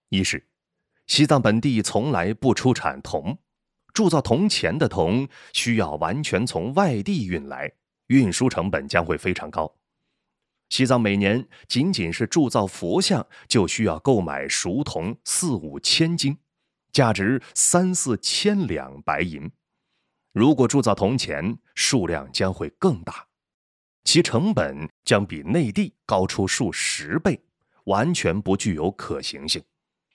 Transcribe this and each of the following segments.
一是西藏本地从来不出产铜，铸造铜钱的铜需要完全从外地运来，运输成本将会非常高。西藏每年仅仅是铸造佛像就需要购买熟铜4-5千斤，价值3-4千两白银。如果铸造铜钱，数量将会更大，其成本将比内地高出数10倍，完全不具有可行性。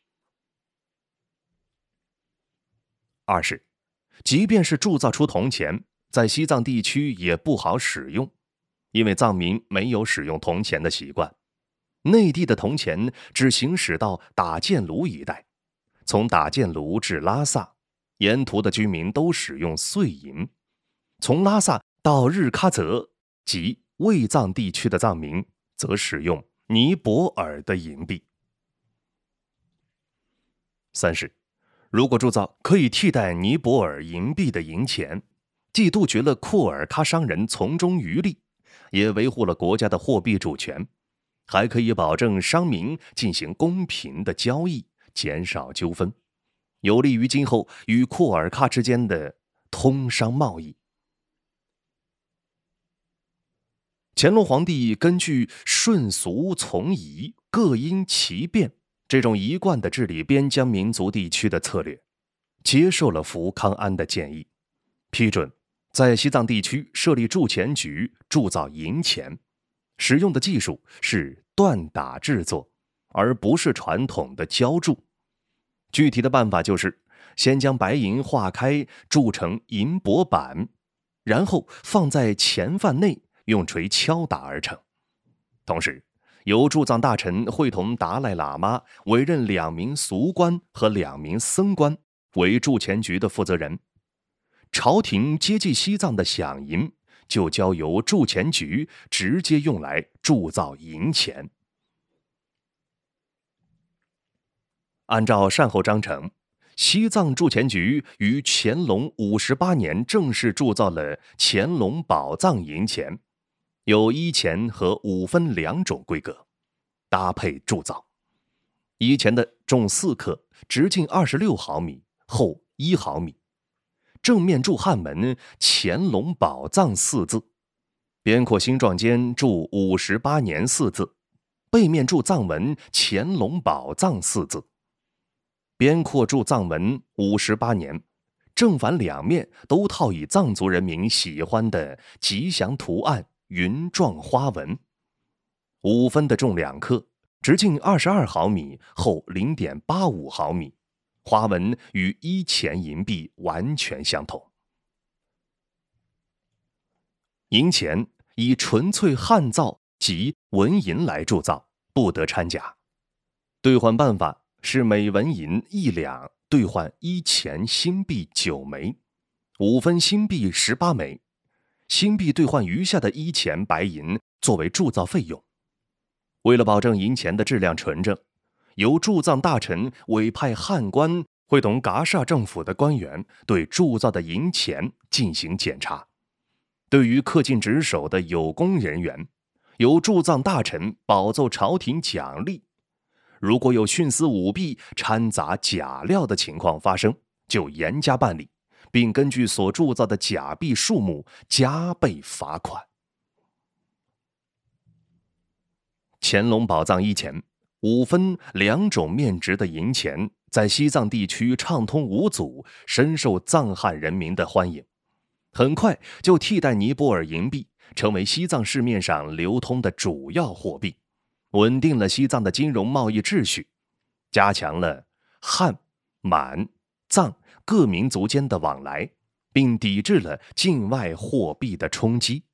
二是，即便是铸造出铜钱，在西藏地区也不好使用，因为藏民没有使用铜钱的习惯。内地的铜钱只行驶到打箭炉一带，从打箭炉至拉萨，沿途的居民都使用碎银；从拉萨到日喀则及卫藏地区的藏民则使用尼泊尔的银币。三是，如果铸造可以替代尼泊尔银币的银钱，既杜绝了库尔喀商人从中渔利，也维护了国家的货币主权，还可以保证商民进行公平的交易，减少纠纷，有利于今后与库尔喀之间的通商贸易。乾隆皇帝根据顺俗从夷，各因其变这种一贯的治理边疆民族地区的策略，接受了福康安的建议，批准在西藏地区设立铸钱局，铸造银钱，使用的技术是锻打制作，而不是传统的浇铸。具体的办法就是先将白银化开，铸成银箔板，然后放在钱范内，用锤敲打而成。同时，由驻藏大臣会同达赖喇嘛委任2名俗官和2名僧官为铸钱局的负责人。朝廷接济西藏的饷银，就交由铸钱局直接用来铸造银钱。按照善后章程，西藏铸钱局于乾隆58年正式铸造了乾隆宝藏银钱，有1钱和5分2种规格，搭配铸造。1钱的重4克，直径26毫米，厚1毫米，正面铸汉文乾隆宝藏4字，边廓心状间铸58年4字，背面铸藏文乾隆宝藏4字，边廓铸藏文58年，正反2面都套以藏族人民喜欢的吉祥图案云状花纹。5分的重2克，直径22毫米，厚0.85毫米，花纹与1钱银币完全相同。银钱以纯粹汉造及纹银来铸造，不得掺假。兑换办法是每纹银1两兑换1钱新币9枚，5分新币18枚，新币兑换余下的1钱白银作为铸造费用。为了保证银钱的质量纯正，由驻藏大臣委派汉官会同噶厦政府的官员对铸造的银钱进行检查。对于恪尽职守的有功人员，由驻藏大臣保奏朝廷奖励。如果有徇私舞弊、掺杂假料的情况发生，就严加办理，并根据所铸造的假币数目加倍罚款。乾隆宝藏1钱5分2种面值的银钱，在西藏地区畅通无阻，深受藏汉人民的欢迎。很快就替代尼泊尔银币，成为西藏市面上流通的主要货币，稳定了西藏的金融贸易秩序，加强了汉、满、藏各民族间的往来，并抵制了境外货币的冲击。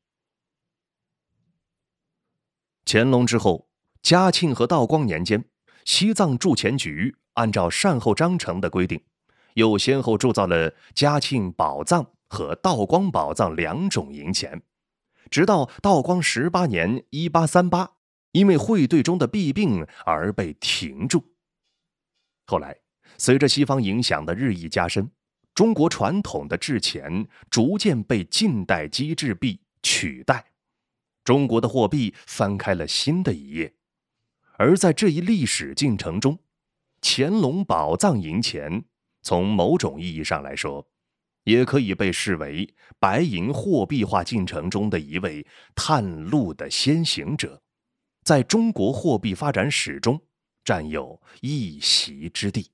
乾隆之后，嘉庆和道光年间，西藏铸钱局按照善后章程的规定，又先后铸造了嘉庆宝藏和道光宝藏2种银钱，直到道光18年1838，因为汇兑中的弊病而被停铸。后来，随着西方影响的日益加深，中国传统的制钱逐渐被近代机制币取代，中国的货币翻开了新的一页。而在这一历史进程中， 乾隆宝藏银钱从某种意义上来说，也可以被视为白银货币化进程中的一位探路的先行者，在中国货币发展史中占有一席之地。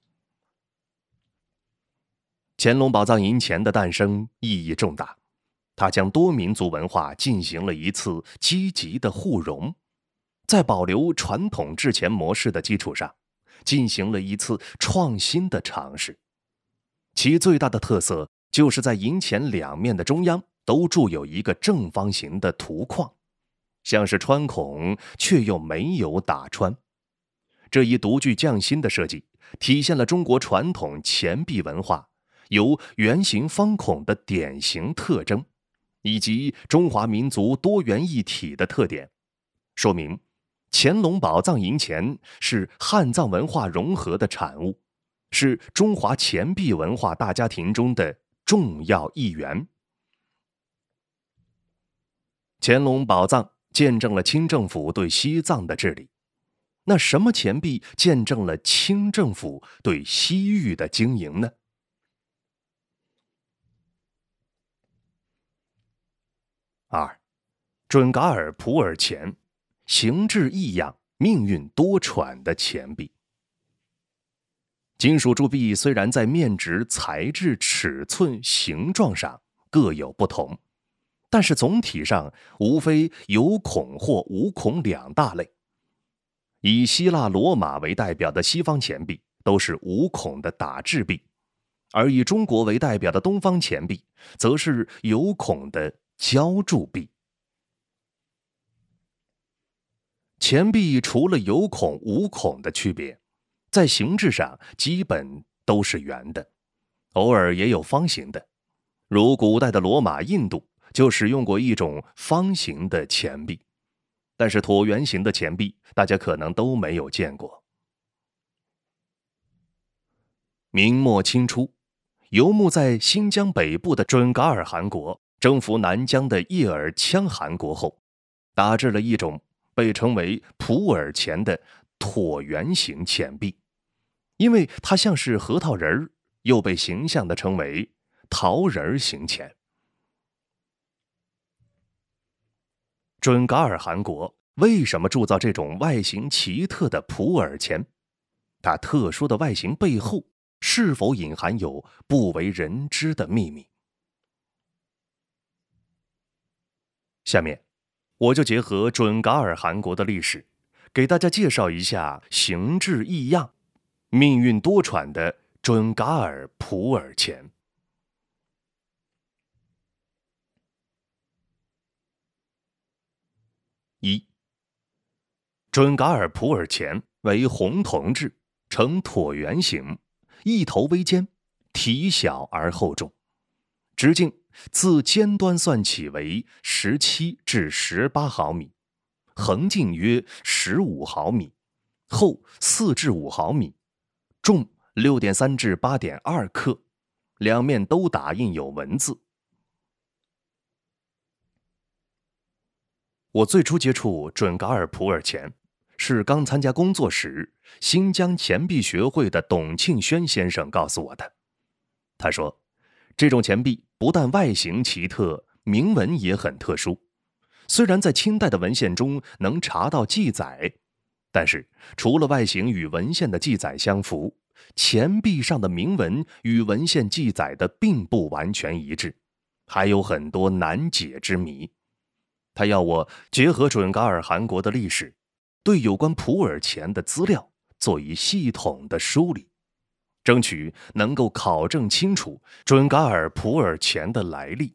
乾隆宝藏银钱的诞生意义重大，它将多民族文化进行了一次积极的互融，在保留传统制钱模式的基础上，进行了一次创新的尝试。其最大的特色就是在银钱两面的中央都铸有一个正方形的图框，像是穿孔却又没有打穿。这一独具匠心的设计体现了中国传统钱币文化由圆形方孔的典型特征，以及中华民族多元一体的特点，说明乾隆宝藏银钱是汉藏文化融合的产物，是中华钱币文化大家庭中的重要一员。乾隆宝藏见证了清政府对西藏的治理，那什么钱币见证了清政府对西域的经营呢？二，准噶尔普洱钱，形制异样、命运多舛的钱币。金属铸币虽然在面值、材质、尺寸、形状上各有不同，但是总体上无非有孔或无孔两大类。以希腊罗马为代表的西方钱币都是无孔的打制币，而以中国为代表的东方钱币则是有孔的浇铸币。钱币除了有孔无孔的区别，在形制上基本都是圆的，偶尔也有方形的，如古代的罗马、印度就使用过一种方形的钱币，但是椭圆形的钱币大家可能都没有见过。明末清初，游牧在新疆北部的准噶尔汗国征服南疆的叶尔羌汗国后，打制了一种被称为普洱钱的椭圆形钱币，因为它像是核桃仁，又被形象地称为桃仁形钱。准噶尔汗国为什么铸造这种外形奇特的普洱钱？它特殊的外形背后是否隐含有不为人知的秘密？下面我就结合准噶尔汗国的历史，给大家介绍一下形制异样、命运多舛的准噶尔普洱钱。一，准噶尔普洱钱为红铜制，呈椭圆形，一头微尖，体小而厚重，直径自尖端算起为17至18毫米，横径约15毫米，厚4至5毫米，重6.3至8.2克，两面都打印有文字。我最初接触准噶尔普洱钱，是刚参加工作时，新疆钱币学会的董庆轩先生告诉我的。他说，这种钱币不但外形奇特，铭文也很特殊。虽然在清代的文献中能查到记载，但是除了外形与文献的记载相符，钱币上的铭文与文献记载的并不完全一致，还有很多难解之谜。他要我结合准噶尔汗国的历史，对有关普洱钱的资料做一系统的梳理，争取能够考证清楚准噶尔普洱钱的来历。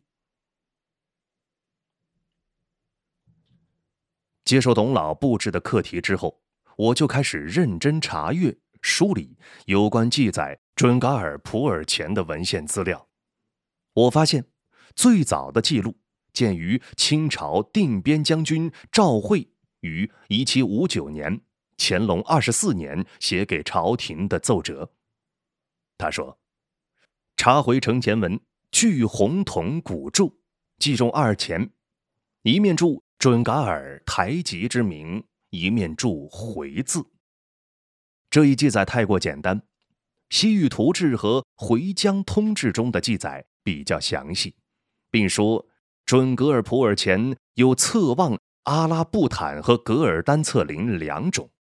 接受董老布置的课题之后，我就开始认真查阅、梳理有关记载准噶尔普洱钱的文献资料。我发现，最早的记录见于清朝定边将军赵惠于1759年乾隆24年写给朝廷的奏折。他说，查回承前文，巨红铜古铸，记中二钱，一面铸准噶尔台吉之名，一面铸回字。 这一记载太过简单，《西域图志》和《回疆通志》中的记载比较详细，并说准噶尔普洱前有侧望阿拉布坦和噶尔丹策林2种。